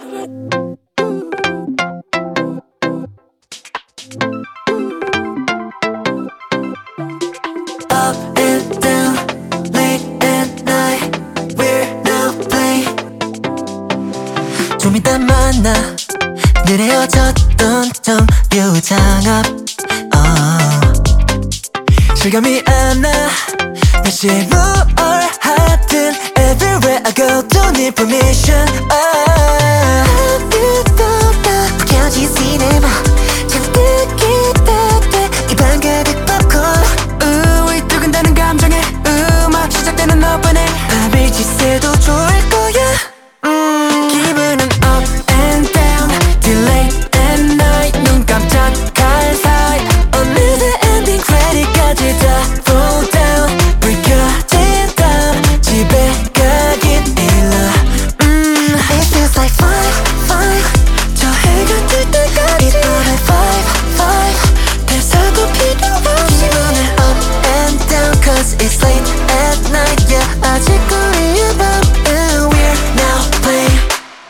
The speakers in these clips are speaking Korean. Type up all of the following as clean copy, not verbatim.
Up and down, late at night, we're now playing. 좀 이따 만나 늘 헤어졌던 정류장 앞 실감이 안 나 다시 뭘 하든 Everywhere I go don't need permission 하늘보다 켜진 시네마 잠들기 따뜻해 입안 가득 popcorn 이 두근대는 감정에 음악 시작되는 너뿐에 밤을 지새도 좋을 거야 기분은 up and down till late at night 눈 깜짝할 사이 어느새 엔딩 크레딧까지 다 fall down 불 켜진 다음 집에 가긴 일러 It feels like fine 저 해가 뜰 때까지 It's all like five 대사도 필요 없이 기분은 up and down cause it's late at night yeah 아직 우리의 밤 and we're now playing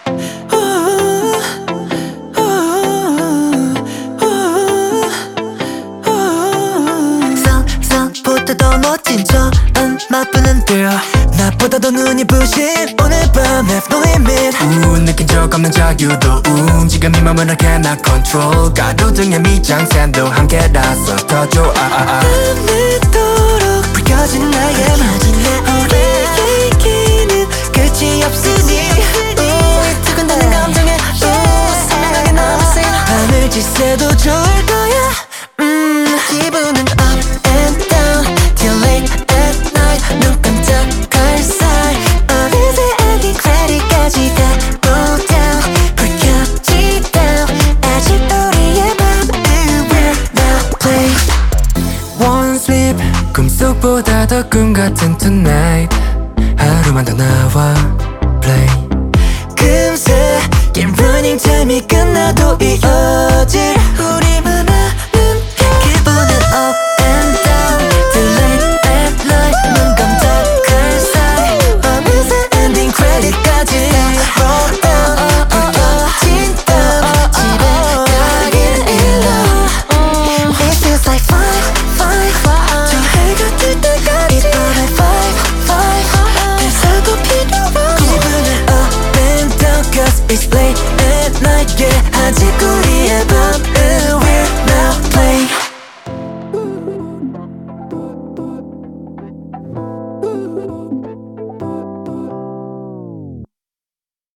상상보다 더 멋진 저 맛보는 girl 나보다 더 눈이 부신 오늘 밤 have no limit 느낀 적 없는 자유도 지금 이 맘을 I cannot control 가로등의 밑장센도 함께라서 더 좋아 밤늦도록 불켜진 나의 맘 우리의 얘기는 끝이 없으니 두근대는 감정에 선명하게 남았어 밤을 지새도 좋을 거야 기분은 up and down till late at night 눈 깜짝할 사이 어느새 엔딩 크레딧까지 다 go down 불 켜진 다음 아직 우리의 밤 and we're now playing One sleep 꿈속보다 더 꿈같은 tonight 하루만 더 나와 play 금세 게임 running time이 끝나도 이어질 우리